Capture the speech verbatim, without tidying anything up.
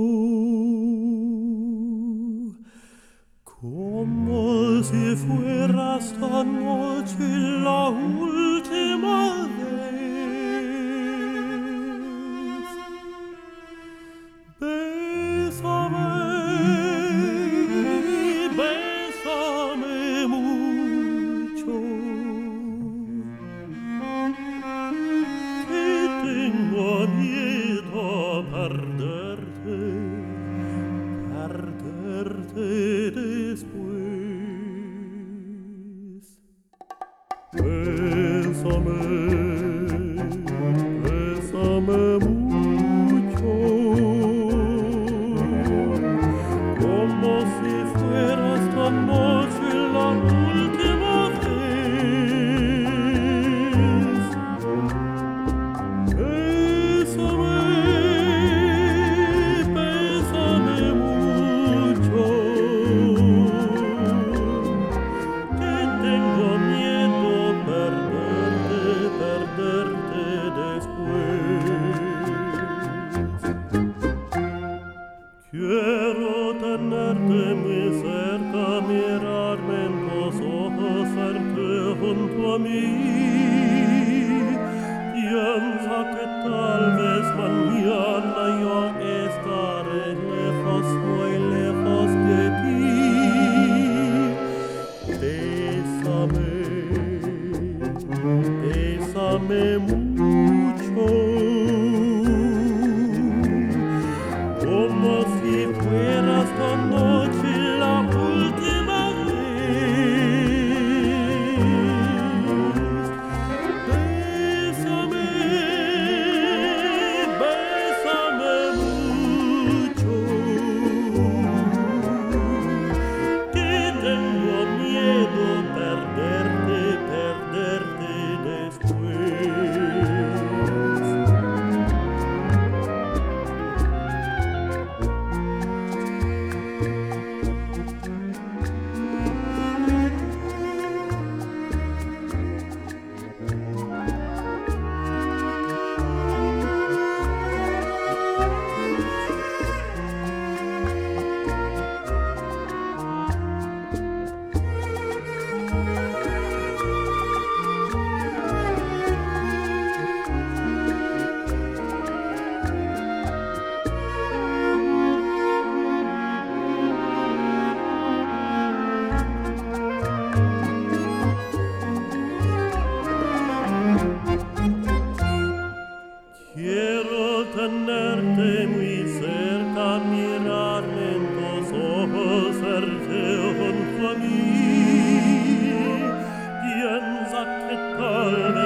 como si fuera esta noche la última vez. Bésame, bésame mucho, que tengo miedo a perderte, perderte después. Bésame, bésame mucho, como si fuera esta noche la última vez. Bésame, bésame mucho, que tengo miedo perderte, perderte después. Quiero tenerte muy cerca, mirarme en tus ojos, verte junto a mí. Piensa que tal vez mañana yo estaré lejos, muy lejos de ti. Bésame, bésame mucho, como si fuera esta noche la última vez. Bésame, bésame mucho, que tengo miedo perderte, perderte después. Quiero tenerte muy cerca, mirarme en tus ojos, verte junto a mí. Piensa que tal